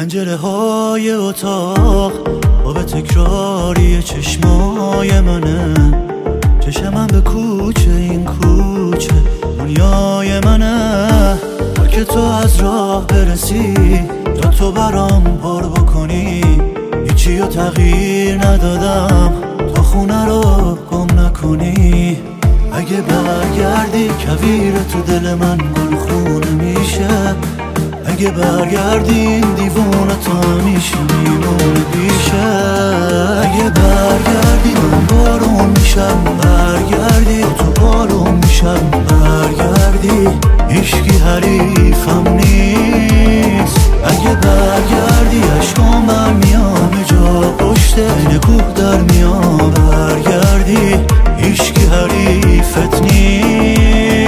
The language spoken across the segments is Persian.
پنجره های اتاق آب تکراری چشمای منه، چشمم به کوچه، این کوچه دنیای منه. تا که تو از راه برسی تا تو برام پر بکنی، هیچی رو تغییر ندادم تا خونه رو گم نکنی. اگه برگردی کویر تو دل من گلخونه میشه، اگه برگردی این دیوونه تا همیشه میمونه پیشه. اگه برگردی من بارون میشم، برگردی تو بارون میشم، برگردی هیچکی حریفم نیست. اگه برگردی عشقام برمیام جا پشت این کوه در میام، برگردی هیچکی حریفت نیست.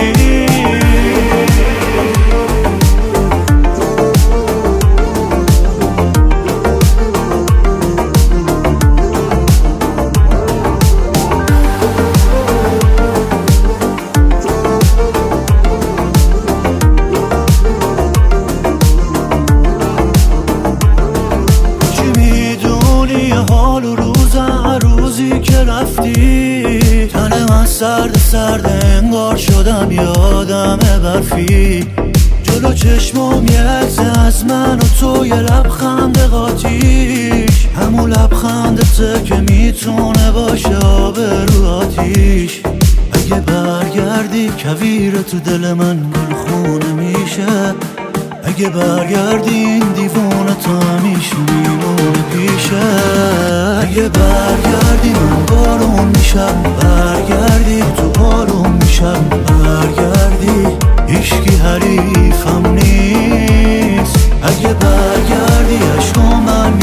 تن من سرد سرد انگار شدم یادم برفی. جلو چشمم یه عکس از من و تو، یه لبخند قاطیش، همون لبخندته که میتونه باشه آب رو آتیش. اگه برگردی کویر تو دل من گلخونه میشه، اگه برگردی این دیوونه تا همیشه میمونه پیشه. اگه برگردی من بارون میشم، برگردی تو بارون میشم، برگردی هیچکی حریفم نیست. اگه برگردی عشقام من